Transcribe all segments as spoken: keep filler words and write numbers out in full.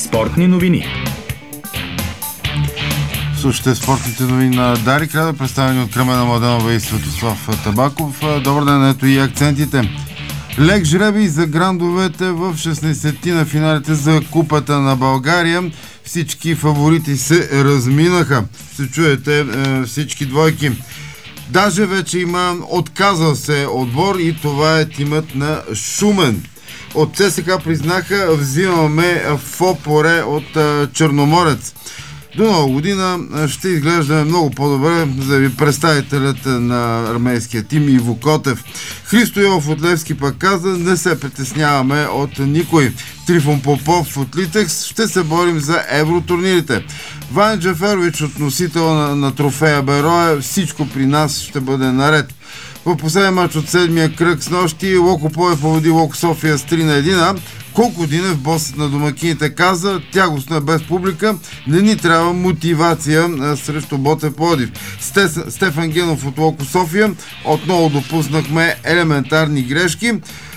Спортни новини. Слушайте спортните новини на Дарик Радио, представени от Кремена Младенова и Светослав Табаков. Добър ден, ето и акцентите. Лек жребий за грандовете в шестнайсетте на финалите за Купата на България. Всички фаворити се разминаха. Ще чуете е, всички двойки. Даже вече има отказал се отбор и това е тимът на Шумен. От ЦСКА признаха, взимаме фопоре от е, Черноморец. До нова година ще изглеждаме много по-добре, заяви представителят на армейския тим Иво Котев. Христо Йов от Левски пък каза, не се притесняваме от никой. Трифон Попов от Литекс, ще се борим за евротурнирите. Ваня Джаферович от носител на, на трофея Бероя, всичко при нас ще бъде наред. В последния мач от седмия кръг с нощи Локо Пловдив победи Локо София с три на едно. Колко Динев, босът на домакините, каза, тягостно е без публика, не ни трябва мотивация а, срещу Ботев Пловдив. Стефан Генов от Локо София, отново допуснахме елементарни грешки.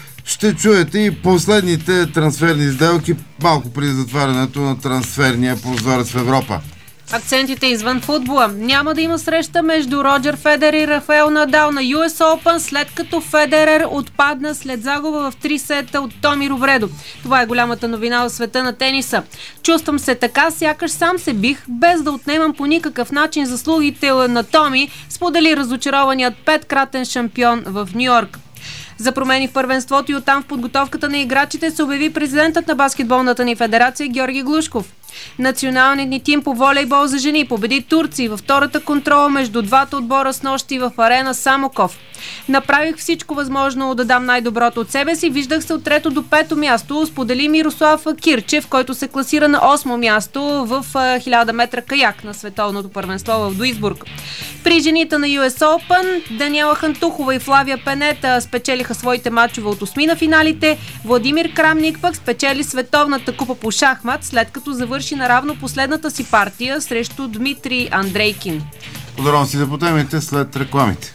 Ще чуете и последните трансферни сделки малко преди затварянето на трансферния прозорец в Европа. Акцентите извън футбола. Няма да има среща между Роджер Федерер и Рафаел Надал на Ю Ес Open, след като Федерер отпадна след загуба в три сета от Томи Ровредо. Това е голямата новина в света на тениса. Чувствам се така, сякаш сам се бих, без да отнемам по никакъв начин заслугите на Томи, сподели разочарованият петкратен шампион в Нью-Йорк. За промени в първенството и оттам в подготовката на играчите се обяви президентът на баскетболната ни федерация Георги Глушков. Националният ни тим по волейбол за жени победи Турция във втората контрола между двата отбора с нощи в арена Самоков. Направих всичко възможно да дам най-доброто от себе си. Виждах се от трето до пето място, сподели Мирослав Кирчев, който се класира на осмо място в хиляда метра каяк на световното първенство в Дуисбург. При жените на Ю Ес Open Даниела Хантухова и Флавия Пенета спечелиха своите мачове от осми на финалите. Владимир Крамник пък спечели световната купа по шахмат, след като завърши наравно последната си партия срещу Дмитрий Андрейкин. Подробно си да по темите след рекламите.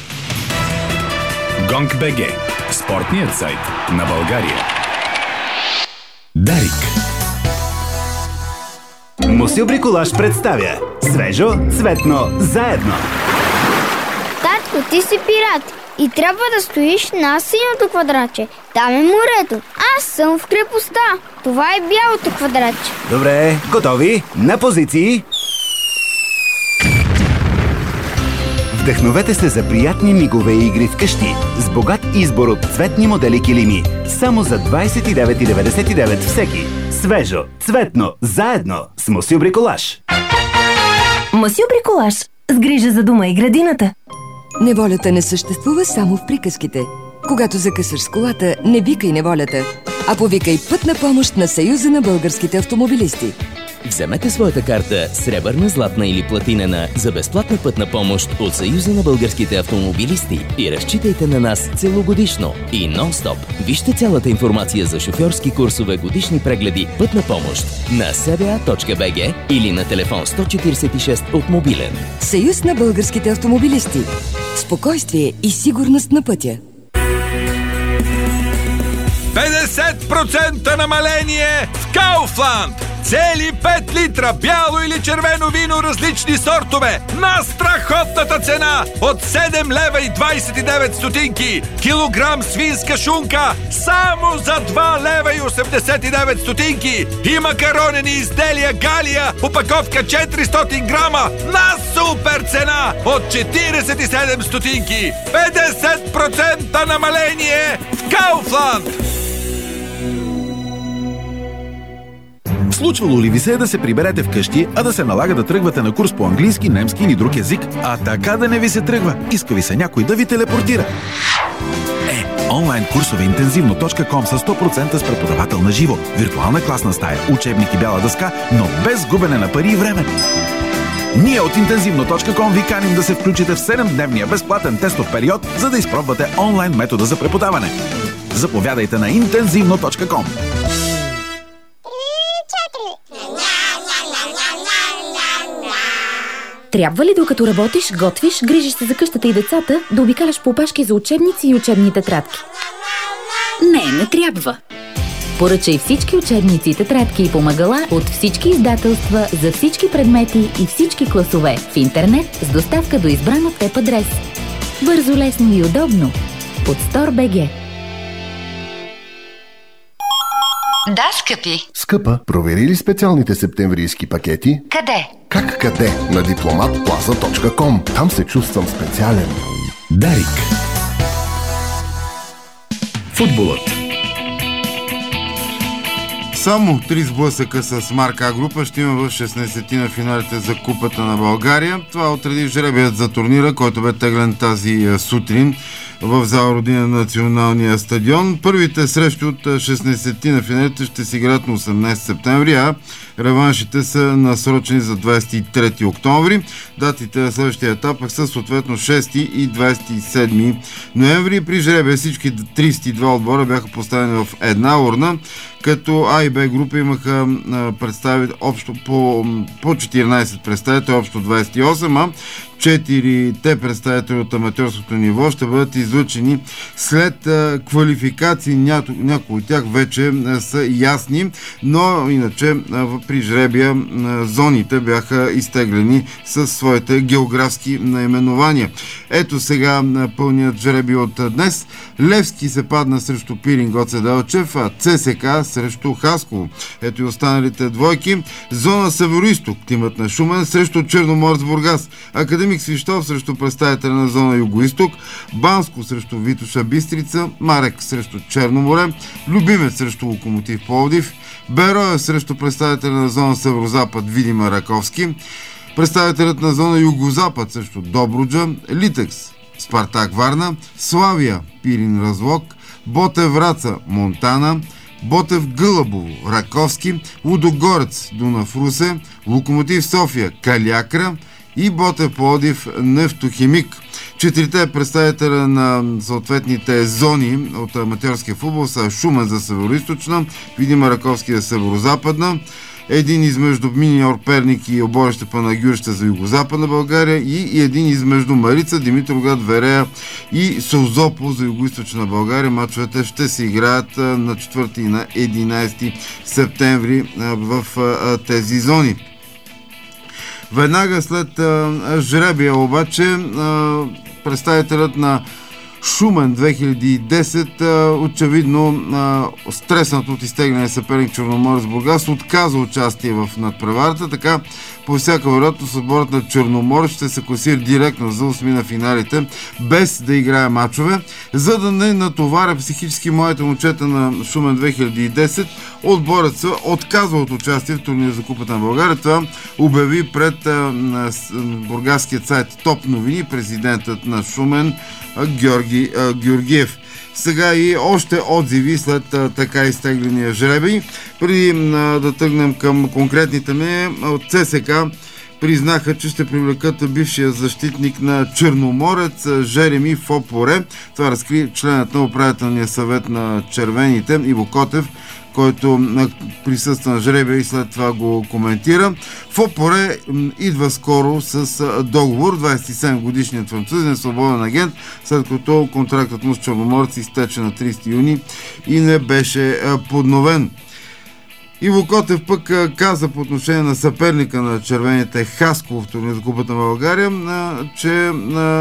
Гонг БГ. Спортният сайт на България. Дарик. Мусил Бриколаж представя свежо, цветно, заедно. Татко, ти си пират и трябва да стоиш на синьото квадратче. Там е морето. Аз съм в крепостта. Това е бялото квадратче. Добре, готови? На позиции. Вдъхновете се за приятни мигове и игри вкъщи с богат избор от цветни модели килими. Само за двадесет и девет деветдесет и девет всеки. Свежо, цветно, заедно с Мусил Бриколаж. Мусил Бриколаж. С грижа за дома и градината. Неволята не съществува само в приказките. Когато закъсаш с колата, не викай неволята, а повикай пътна помощ на Съюза на българските автомобилисти. Вземете своята карта сребърна, златна или платинена за безплатна пътна помощ от Съюза на българските автомобилисти и разчитайте на нас целогодишно и нон-стоп. Вижте цялата информация за шофьорски курсове, годишни прегледи, пътна помощ на ес би а точка би джи или на телефон сто четиридесет и шест от мобилен. Съюз на българските автомобилисти. Спокойствие и сигурност на пътя. петдесет процента намаление в Kaufland! Цели пет литра бяло или червено вино, различни сортове на страхотната цена от седем лева и двадесет и девет стотинки. Килограм свинска шунка само за два лева и осемдесет и девет стотинки. И макаронени изделия Галия, опаковка четиристотин грама на супер цена от четиридесет и седем стотинки. петдесет процента намаление в Kaufland! Случвало ли ви се да се приберете вкъщи, а да се налага да тръгвате на курс по английски, немски или друг език, а така да не ви се тръгва? Иска ви се някой да ви телепортира. Е, онлайн курсове интензивно точка ком са сто процента с преподавател на живо, виртуална класна стая, учебник и бяла дъска, но без губене на пари и време. Ние от интензивно точка ком ви каним да се включите в седемдневния безплатен тестов период, за да изпробвате онлайн метода за преподаване. Заповядайте на интензивно точка ком. Трябва ли докато работиш, готвиш, грижиш се за къщата и децата, да обикаляш по опашки за учебници и учебни тетрадки? Не, не трябва. Поръчай всички учебници, тетрадки и помагала от всички издателства за всички предмети и всички класове в интернет с доставка до избран от теб адрес. Бързо, лесно и удобно. От Store.bg. Да, скъпи. Скъпа, провери ли специалните септемврийски пакети? Къде? Как къде? На дипломат плаза точка ком. Там се чувствам специален. Дарик. Футболът. Само три сблъсъка с Марк А група ще има в шестнайсетте на финалите за Купата на България. Това отреди жребият за турнира, който бе теглен тази сутрин в зала Родина на Националния стадион. Първите срещи от шестнайсетте на финалите ще се играят на осемнайсети септември, а реваншите са насрочени за двайсет и трети октомври. Датите на следващия етап са съответно шести и двайсет и седми ноември. При жребия всички трийсет и два отбора бяха поставени в една урна, като А и Б групи имаха представи общо по, по четиринайсет представители, общо двайсет и осем, а четирите представители от аматьорското ниво ще бъдат излъчени след а, квалификации. Ня... Някои от тях вече а, са ясни, но иначе а, при жребия а, зоните бяха изтеглени със своите географски наименования. Ето сега а, пълният жреби от а, днес. Левски се падна срещу Пирин Гоце Делчев, а ЦСКА срещу Хасково. Ето и останалите двойки. Зона Североизток, тимът на Шумен срещу Черноморец Бургас. Академик Свищов срещу представителя на зона Югоизток, Банско срещу Витоша Бистрица, Марек срещу Черноморе, Любимец срещу Локомотив Пловдив, Бероя срещу представителя на зона Северозапад Видима Раковски, представителят на зона Югозапад срещу Добруджа, Литекс Спартак Варна, Славия Пирин Разлог, Ботев Враца Монтана, Ботев Гълъбово Раковски, Лудогорец Дунав Русе, Локомотив София Калиакра и Ботев Пловдив Нефтохимик. Четирите представителя на съответните зони от аматьорския футбол са Шумен за Североизточна, Видима Раковски за Северозападна, един измежду Миньор Перник и Оборище Панагюрище за Югозападна България и един измежду Марица, Димитровград, Верея и Созопол за Югоизточна България. Мачовете ще се играят на четвърти и на единайсети септември в тези зони. Веднага след а, жребия обаче а, представителят на Шумен две хиляди и десет а, очевидно а, стреснат от изтегляния съперник Черноморец Бургас отказа участие в надпреварата, така по всяка вероятност отборът на Черноморец ще се класира директно за осми на финалите, без да играе мачове, за да не натоваря психически младите момчета на Шумен две хиляди и десет. Отборът се отказва от участие в турнира за Купата на България. Това обяви пред а, бургаският сайт Топ новини президентът на Шумен Георги а, Георгиев. Сега и още отзиви след а, така изтегления жребий. Преди а, да тръгнем към конкретните ми, от ЦСКА признаха, че ще привлекат бившия защитник на Черноморец Жереми Фопоре. Това разкри членът на управителния съвет на червените Иво Котев, който присъства на жребия и след това го коментира. Фопоре идва скоро с договор. двайсет и седем годишният французин е свободен агент, след като контрактът му с Черноморец изтече на трийсети юни и не беше подновен. Иво Котев пък каза по отношение на съперника на червените Хасково в турнира за Купата на България, че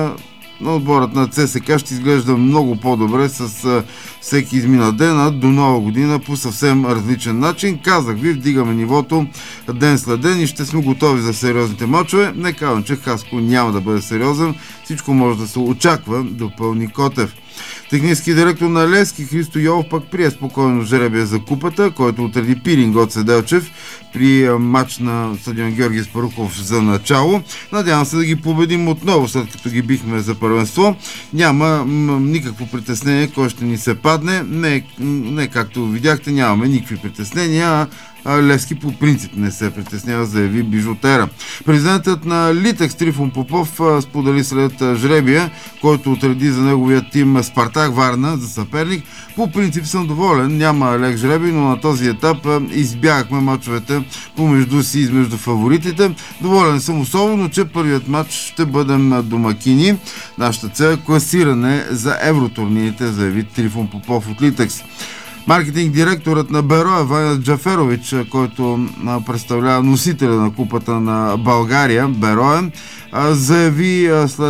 на отборът на ЦСКА ще изглежда много по-добре с всеки изминал ден, а до нова година по съвсем различен начин. Казах ви, вдигаме нивото ден след ден и ще сме готови за сериозните мачове. Не казвам, че Хасково няма да бъде сериозен. Всичко може да се очаква, допълни Котев. Технически директор на Левски Христо Йолов пък прие спокойно жребия за купата, който отреди Пирин Гоце Делчев при матч на стадион Георги Спарухов за начало. Надявам се да ги победим отново, след като ги бихме за първенство. Няма м- никакво притеснение кой ще ни се падне. Не, не както видяхте, нямаме никакви притеснения, а Левски по принцип не се притеснява, заяви бижутера. Президентът на Литекс Трифон Попов сподели след жребия, който отреди за неговия тим Спартак Варна за съперник. По принцип съм доволен, няма лек жребий, но на този етап избягахме мачовете помежду си, измежду фаворитите. Доволен съм особено, че първият матч ще бъдем домакини. Нашата цел е класиране за евротурнирите, заяви Трифон Попов от Литекс. Маркетинг директорът на Берое Ваня Джаферович, който представлява носителя на купата на България, Берое, заяви след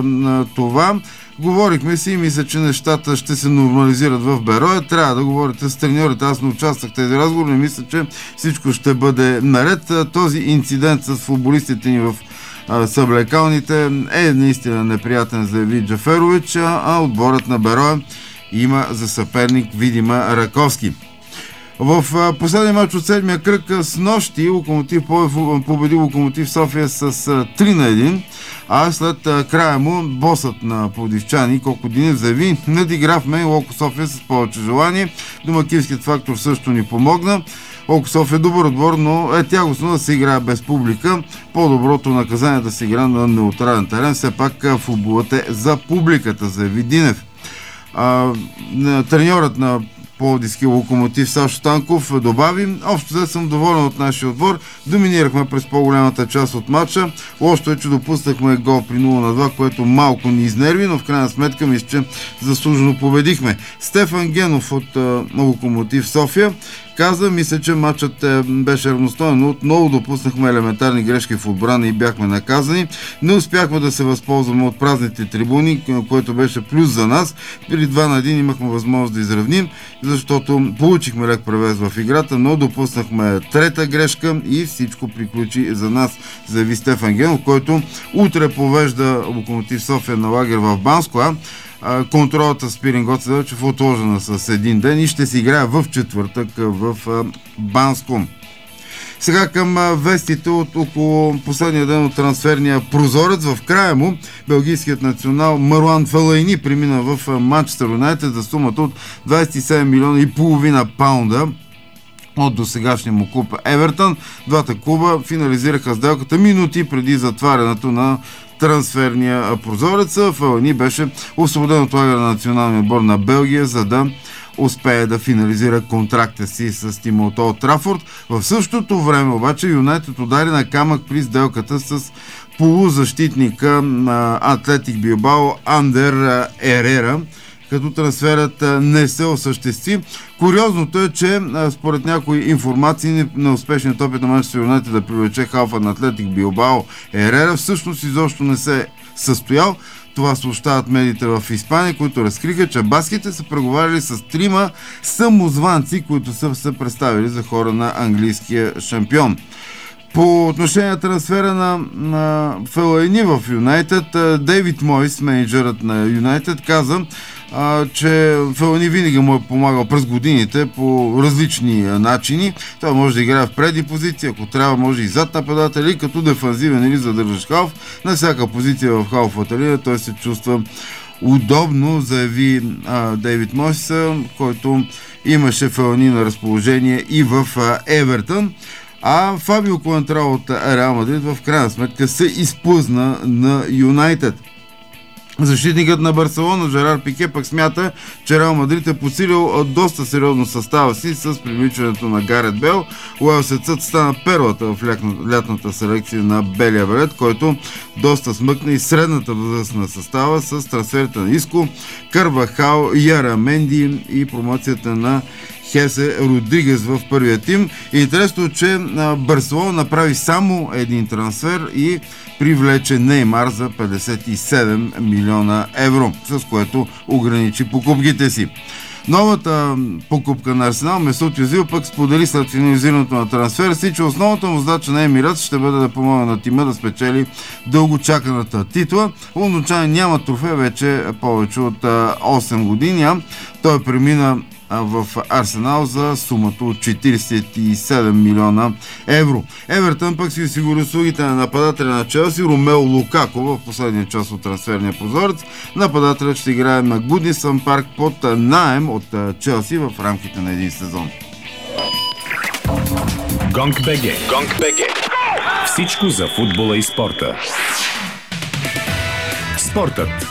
това: говорихме си и мисля, че нещата ще се нормализират в Берое. Трябва да говорите с треньорите. Аз не участвах в тези разговори, не мисля, че всичко ще бъде наред. Този инцидент с футболистите ни в съблекалните е наистина неприятен, заяви Джаферович, а отборът на Берое има за съперник Видима Раковски. В последния мач от седмия кръг с нощи Локомотив Пловдив победи Локомотив София с три на едно, а след края му босът на пловдивчани Коко Динев заяви: надигравме Локо София с повече желание. Домакинският фактор също ни помогна. Локо София е добър отбор, но е тягостно да се играе без публика. По-доброто наказание е да се игра на неутрален терен. Все пак футболът е за публиката, заяви Динев. А, треньорът на Пловдивския Локомотив Сашо Станков добави: общо взето съм доволен от нашия отбор. Доминирахме през по-голямата част от матча. Лошото е, че допуснахме гол при нула на два, което малко ни изнерви, но в крайна сметка мисля, че заслужено победихме. Стефан Генов от а, Локомотив София каза: мисля, че матчът е, беше равностоен, но отново допуснахме елементарни грешки в отбрана и бяхме наказани. Не успяхме да се възползваме от празните трибуни, което беше плюс за нас. При два на един имахме възможност да изравним, защото получихме лек превес в играта, но допуснахме трета грешка и всичко приключи за нас, заяви Стефан Генов, който утре повежда Локомотив София на лагер в Банско, а контролата с Пирин Гоцев е отложена с един ден и ще се играе в четвъртък в Банско. Сега към вестите от около последния ден от трансферния прозорец. В края му белгийският национал Маруан Фелайни премина в Манчестър Юнайтед за сумата от двадесет и седем милиона и половина паунда от досегашния му клуб Евертън. Двата клуба финализираха сделката минути преди затварянето на трансферния прозорец. Фелайни беше освободен от лагера на националния отбор на Белгия, за да успее да финализира контракта си с тима от Олд Трафорд. В същото време обаче Юнайтед удари на камък при сделката с полузащитника на Атлетик Билбао Андер Ерера, като трансферът не се осъществи. Куриозното е, че според някои информации на успешният опит на Манчестър Юнайтед да привлече халфа на Атлетик Билбао Ерера всъщност изобщо не се е състоял. Това съобщават медиите в Испания, които разкриха, че баските са преговаряли с трима самозванци, които са се представили за хора на английския шампион. По отношение на трансфера на, на Фелайни в Юнайтед, Дейвид Мойс, менеджерът на Юнайтед, каза, а, че Фелайни винаги му е помагал през годините по различни а, начини. Той може да играе в преди позиция, ако трябва може и зад нападател, или като дефанзивен или задържащ халф. На всяка позиция в халфовата линия той се чувства удобно, заяви а, Дейвид Мойс, който имаше Фелайни на разположение и в а, Евертън. А Фабио Коентрал от Реал Мадрид в крайна сметка се изплъзна на Юнайтед. Защитникът на Барселона Жерар Пике пък смята, че Реал Мадрид е подсилил доста сериозно състава си с привличането на Гарет Бел. Уелсецът стана перлата в лятната селекция на Белия Валет, който доста смъкна и средната възраст на състава с трансферите на Иско, Карвахал, Яра Менди и промоцията на Хесе Родригес в първия тим. Интересно, че Барселона направи само един трансфер и привлече Неймар за петдесет и седем милиона евро, с което ограничи покупките си. Новата покупка на Арсенал, Месут Юзил, пък сподели след финализирането на трансфера си, че основната му задача на Емират ще бъде да помогне на тима да спечели дългочаканата титла. Лондончанин няма трофей вече повече от осем години, а той премина в Арсенал за сумата от четиридесет и седем милиона евро. Евертън пък си осигури услугите на нападателя на Челси Ромео Лукако в последния част от трансферния прозорец. Нападателят ще играе на Гудисън парк под наем от Челси в рамките на един сезон. Гонг БГ. Гонг БГ. Всичко за футбола и спорта. Спортът.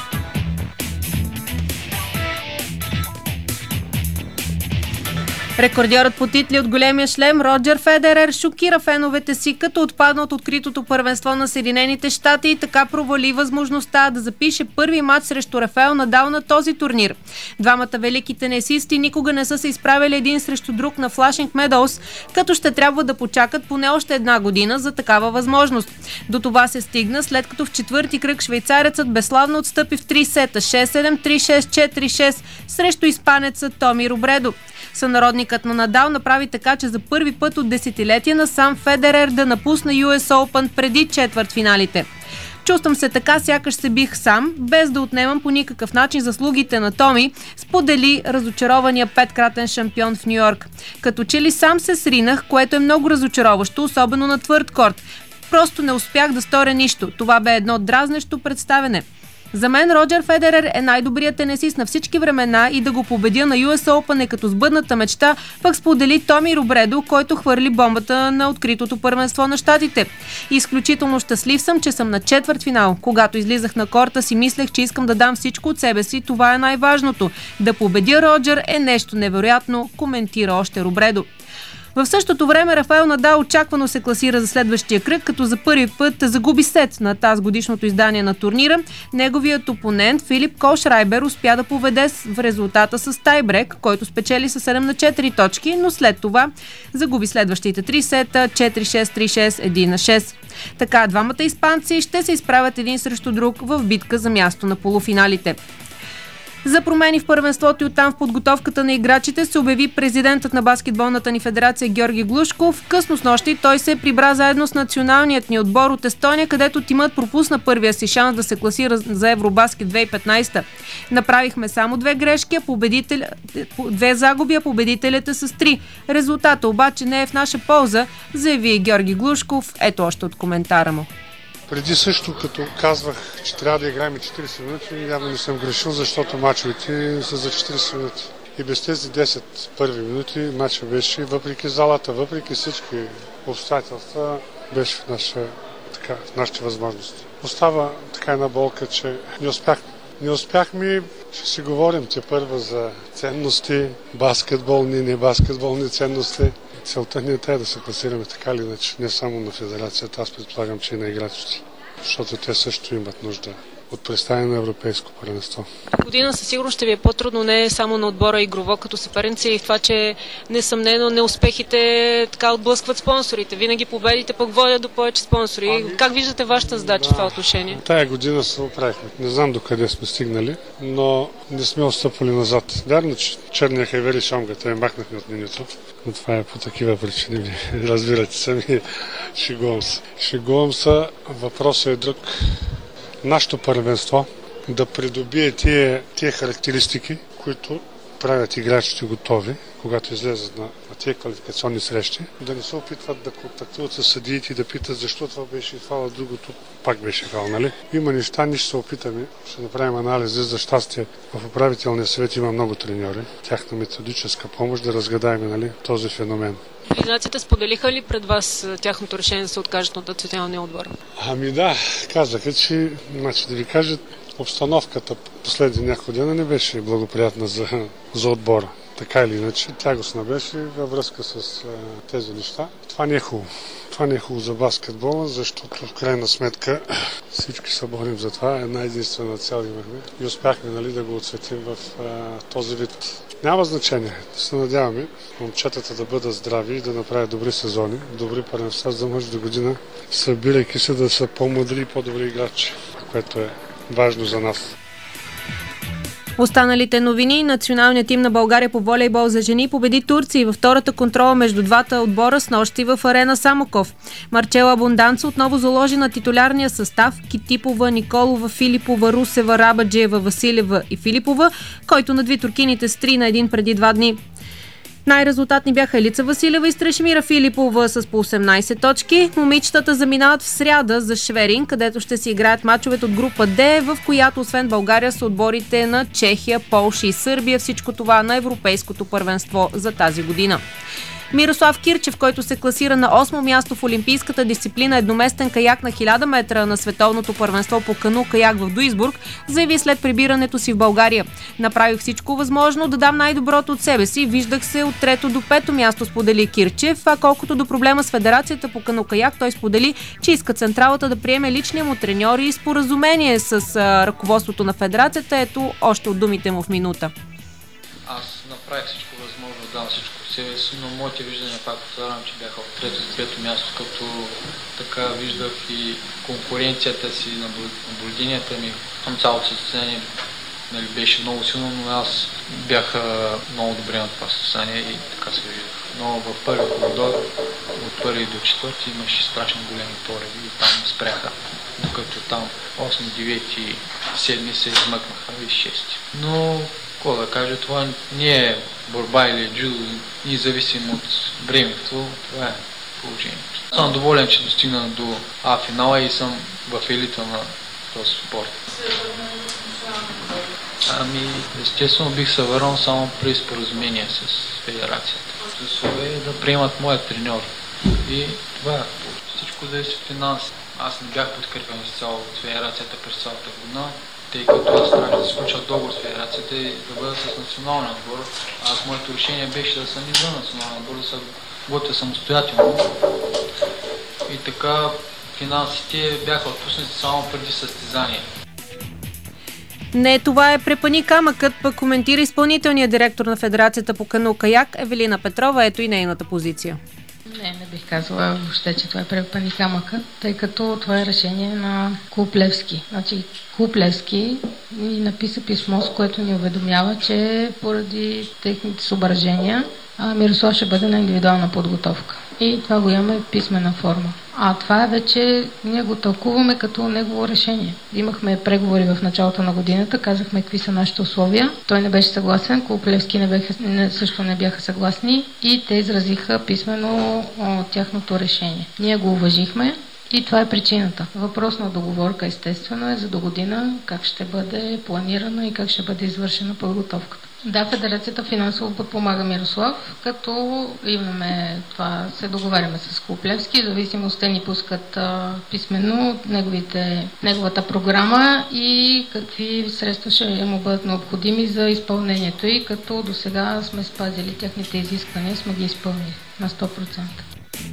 Рекордьорът по титли от големия шлем Роджер Федерер шокира феновете си, като отпадна от откритото първенство на Съединените щати и така провали възможността да запише първи матч срещу Рафаел Надал на този турнир. Двамата велики тенисисти никога не са се изправили един срещу друг на Флашинг Медоус, като ще трябва да почакат поне още една година за такава възможност. До това се стигна, след като в четвърти кръг швейцарецът безславно отстъпи в три сета шест седем, три шест, четири шест срещу испанеца Томи Робредо. Сънародникът на Надал направи така, че за първи път от десетилетия насам Федерер да напусне Ю Ес Open преди четвъртфиналите. Чувствам се така, сякаш се бих сам, без да отнемам по никакъв начин заслугите на Томи, сподели разочарования петкратен шампион в Ню-Йорк. Като че ли сам се сринах, което е много разочароващо, особено на твърд корт. Просто не успях да сторя нищо. Това бе едно дразнещо представяне. За мен Роджер Федерер е най-добрият тенисист на всички времена и да го победя на Ю Ес Open е като сбъдната мечта, пък сподели Томи Робредо, който хвърли бомбата на откритото първенство на щатите. Изключително щастлив съм, че съм на четвъртфинал. Когато излизах на корта си, мислех, че искам да дам всичко от себе си. Това е най-важното. Да победя Роджер е нещо невероятно, коментира още Робредо. В същото време Рафаел Надал очаквано се класира за следващия кръг, като за първи път загуби сет на тази годишното издание на турнира. Неговият опонент Филип Колшрайбер успя да поведе в резултата с тайбрек, който спечели с седем на четири точки, но след това загуби следващите три сета четири шест, три шест, едно на шест. Така двамата испанци ще се изправят един срещу друг в битка за място на полуфиналите. За промени в първенството и оттам в подготовката на играчите се обяви президентът на баскетболната ни федерация Георги Глушков. Късно снощи той се прибра заедно с националният ни отбор от Естония, където тимът пропусна първия си шанс да се класира за Евробаскет две хиляди и петнадесета. Направихме само две грешки, а победител... две загуби, а победителят е с три. Резултата обаче не е в наша полза, заяви Георги Глушков. Ето още от коментара му. Преди също, като казвах, че трябва да играем четиридесет минути, явно не съм грешил, защото мачовете са за четиридесет минути. И без тези десет първи минути мача беше, въпреки залата, въпреки всички обстоятелства, беше в, наша, така, в нашите възможности. Остава така една болка, че не успяхме. Не успяхме, ще си говорим те първа за ценности, баскетболни, не баскетболни ценности. Целта не е тая да се класираме така или иначе, не само на федерацията, аз предполагам, че и на играчите, защото те също имат нужда от представяне на европейско първенство. Година със сигурност ще ви е по-трудно не само на отбора игрово като съперници, и в това, че несъмнено неуспехите така отблъскват спонсорите. Винаги победите пък водят до повече спонсори. Ами, как виждате вашата задача да, в това отношение? Тая година се оправихме. Не знам докъде сме стигнали, но не сме отстъпали назад. Вярно, че черния хайвери шомга, те махнахме от менюто, но това е по такива причини. Разбирате сами, шегувам се. Шегувам се, въпросът е друг. Нашето първенство да придобие тия, тия характеристики, които правят играчите готови, когато излезат на, на тия квалификационни срещи, да не се опитват да контактуват с съдиите и да питат защо това беше и това, другото пак беше фал, нали? Има неща, ние ще се опитаме, ще направим анализи. За щастие в управителния съвет има много треньори, тяхна методическа помощ да разгадаем, нали, този феномен. Организацията споделиха ли пред вас тяхното решение да се откажат от националния отбор? Ами да, казаха, че, значи да ви кажа, обстановката последни няколко дена не беше благоприятна за, за отбора. Така или иначе, тягостна беше във връзка с а, тези неща. Това не е хубаво. Това не е хубаво за баскетбола, защото в крайна сметка всички се борим за това. Една единствена цел имахме и успяхме, нали, да го отсветим в а, този вид. Няма значение. Да се надяваме момчетата да бъдат здрави и да направят добри сезони, добри първенства, за да може до година, събирайки се, да са по-мъдри и по-добри играчи, което е важно за нас. Останалите новини: националният тим на България по волейбол за жени победи Турция във втората контрола между двата отбора снощи в арена Самоков. Марчела Бонданца отново заложи на титулярния състав: Китипова, Николова, Филипова, Русева, Рабаджиева, Василева и Филипова, който надви туркините с три на един преди два дни. Най-резултатни бяха Елица Василева и Стрешмира Филипова с по осемнадесет точки. Момичетата заминават в сряда за Шверин, където ще си играят мачовете от група Д, в която освен България са отборите на Чехия, Полша и Сърбия. Всичко това на европейското първенство за тази година. Мирослав Кирчев, който се класира на осмо място в олимпийската дисциплина едноместен каяк на хиляда метра на световното първенство по кану-каяк в Дуисбург, заяви след прибирането си в България: "Направих всичко възможно да дам най-доброто от себе си. Виждах се от трето до пето място", сподели Кирчев. А колкото до проблема с Федерацията по кану-каяк, той сподели, че иска централата да приеме личния му треньор и споразумение с а, ръководството на Федерацията. Ето още от думите му в минута. Аз направих всичко възможно, дам всичко от себе си, но моите виждания, пак повтарям, че бяха от трето и трето място, като така виждах и конкуренцията си, наблюденията ми към цялото състезание, нали, беше много силно, но аз бях много добре на това състезание и така се виждах. Но в първи коридор, от първи до четвърти, имаше страшно големи пореди и там спряха, докато там осми, девети, седми се измъкнаха и шести. Но какво да кажа, това не е борба или джудо, независимо от времето, това е положението. Съм доволен, че достигна до А финала и съм в елита на този спорт. Ами, естествено бих се върнал само при споразумение с федерацията. Условие е да приемат моят треньор. И това е. Всичко зависи от финанси. Аз не бях подкрепен изцяло от федерацията през цялата година, тъй като аз трябваше да сключа договор с федерацията и да бъда с националния отбор. Аз моето решение беше да съм извън националния отбор, да се готвя самостоятелно. И така финансите бяха отпуснати само преди състезание. Не, това е препъни камъкът, пък коментира изпълнителният директор на Федерацията по кану-каяк Евелина Петрова. Ето и нейната позиция. Не, не бих казала въобще, че това е препъни камъка, тъй като това е решение на Клуб Левски. Значи Клуб Левски ни написа писмо, с което ни уведомява, че поради техните съображения Мирослав ще бъде на индивидуална подготовка. И това го имаме в писмена форма. А това е вече, ние го тълкуваме като негово решение. Имахме преговори в началото на годината, казахме какви са нашите условия. Той не беше съгласен, Клуб Левски не беха, не, също не бяха съгласни и те изразиха писмено о, тяхното решение. Ние го уважихме и това е причината. Въпрос на договорка естествено е за до година как ще бъде планирана и как ще бъде извършена подготовката. Да, Федерацията финансово подпомага Мирослав, като имаме това, се договаряме с Клуб Левски, в зависимост те ни пускат а, писменно неговите, неговата програма и какви средства ще му бъдат необходими за изпълнението и като до сега сме спазили техните изисквания, сме ги изпълнили на сто процента.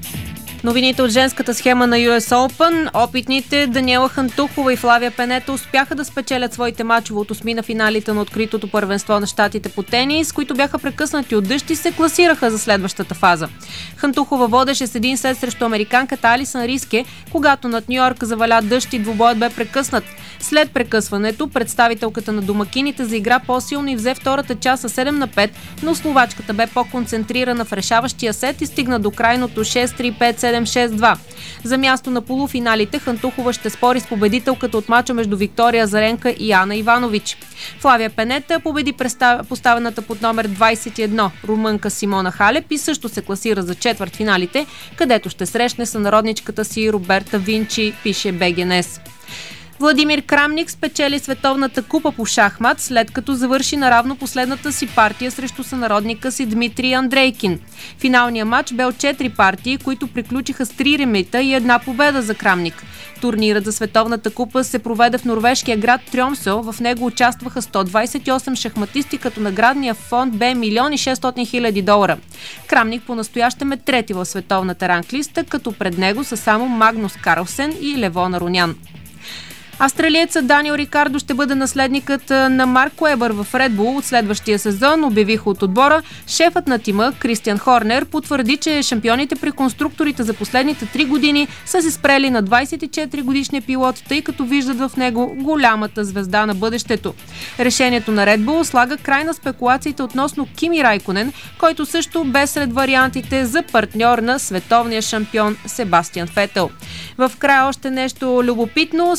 Новините от женската схема на Ю Ес Open. Опитните Даниела Хантухова и Флавия Пенета успяха да спечелят своите мачове от осми на финалите на откритото първенство на щатите по тенис, които бяха прекъснати от дъжд и се класираха за следващата фаза. Хантухова водеше с един сет срещу американката Алисън Риске, когато над Нью-Йорк заваля дъжд и двубоят бе прекъснат. След прекъсването, представителката на домакините заигра по-силно и взе втората част с седем на пет, но словачката бе по-концентрирана в решаващия сет и стигна до крайното шест три пет седем шест два. За място на полуфиналите Хантухова ще спори с победителката от мача между Виктория Азаренка и Ана Иванович. Флавия Пенета победи поставената под номер двайсет и едно румънка Симона Халеп и също се класира за четвъртфиналите, където ще срещне сънародничката си Роберта Винчи, пише Б Г Н С. Владимир Крамник спечели световната купа по шахмат, след като завърши наравно последната си партия срещу сънародника си Дмитрий Андрейкин. Финалният матч бе от четири партии, които приключиха с три ремита и една победа за Крамник. Турнирът за световната купа се проведе в норвежкия град Трьомсо. В него участваха сто двайсет и осем шахматисти, като наградния фонд бе един и шестстотин хиляди долара. Крамник по-настоящем е трети в световната ранглиста, като пред него са само Магнус Карлсен и Левон Аронян. Австралиецът Даниел Рикардо ще бъде наследникът на Марк Уебър в Red Bull от следващия сезон, обявиха от отбора. Шефът на тима Кристиан Хорнер потвърди, че шампионите при конструкторите за последните три години са се спрели на двайсет и четири годишния пилот, тъй като виждат в него голямата звезда на бъдещето. Решението на Red Bull слага край на спекулациите относно Кими Райконен, който също бе сред вариантите за партньор на световния шампион Себастиан Фетел. В края още нещо любопитно. Серина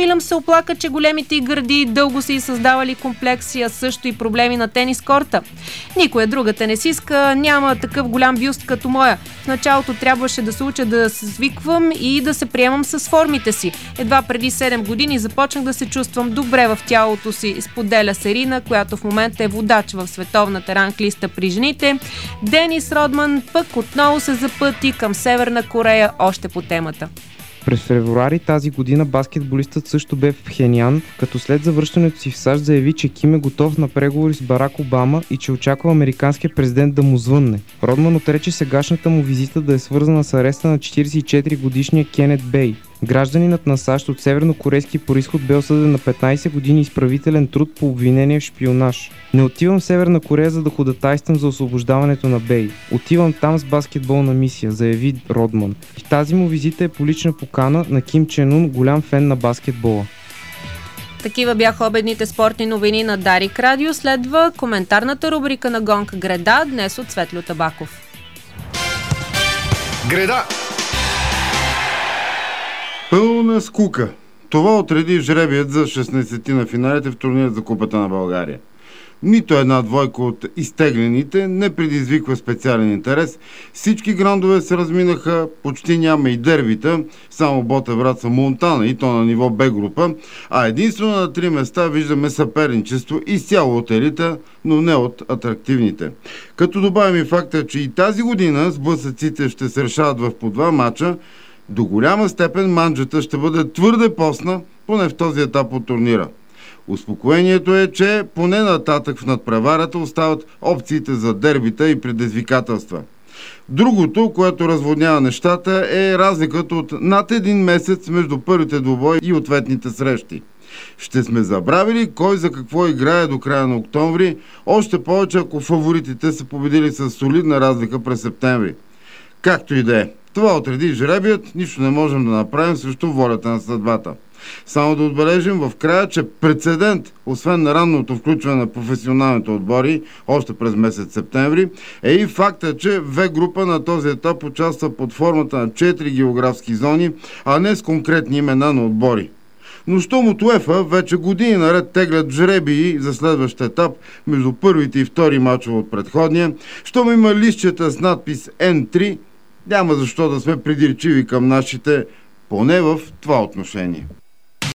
Уилям се оплака, че големите й гърди дълго са й създавали комплекси, а също и проблеми на тенис корта. Никоя друга тенисистка няма такъв голям бюст като моя. В началото трябваше да се уча да се свиквам и да се приемам с формите си. Едва преди седем години започнах да се чувствам добре в тялото си, споделя Серина, която в момента е водач в световната ранглиста при жените. Денис Родман пък отново се запъти към Северна Корея още по темата. През февруари тази година баскетболистът също бе в Пхенян, като след завръщането си в САЩ заяви, че Ким е готов на преговори с Барак Обама и че очаква американския президент да му звънне. Родман отрече сегашната му визита да е свързана с ареста на четиридесет и четири годишния Кенет Бей. Гражданинът на САЩ от севернокорейски произход бе осъден на петнайсет години изправителен труд по обвинение в шпионаж. Не отивам в Северна Корея, за да ходатайствам за освобождаването на Бей. Отивам там с баскетболна мисия, заяви Родман. В тази му визита е по лична покана на Ким Чен Ун, голям фен на баскетбола. Такива бяха обедните спортни новини на Дарик Радио. Следва коментарната рубрика на Гонка Греда, днес от Светлю Табаков. Греда! Пълна скука. Това отреди жребият за шестнайсетте на финалите в турнира за Купата на България. Нито една двойка от изтеглените не предизвиква специален интерес. Всички грандове се разминаха, почти няма и дербита, само Ботевград Монтана и то на ниво Б група, а единствено на три места виждаме съперничество изцяло от елита, но не от атрактивните. Като добавим и факта, че и тази година сблъсъците ще се решават в по два мача, до голяма степен манджата ще бъде твърде постна, поне в този етап от турнира. Успокоението е, че поне нататък в надпреварата остават опциите за дербита и предизвикателства. Другото, което разводнява нещата, е разликата от над един месец между първите двубои и ответните срещи. Ще сме забравили кой за какво играе до края на октомври, още повече ако фаворитите са победили с солидна разлика през септември. Както и да е. Това отреди жребият, нищо не можем да направим срещу волята на съдбата. Само да отбележим в края, че прецедент, освен на ранното включване на професионалните отбори, още през месец септември, е и факта, че В група на този етап участва под формата на четири географски зони, а не с конкретни имена на отбори. Но щом от УЕФА вече години наред теглят жребии за следващ етап между първите и втори мачове от предходния, щом има листчета с надпис Н три, няма защо да сме придирчиви към нашите, поне в това отношение.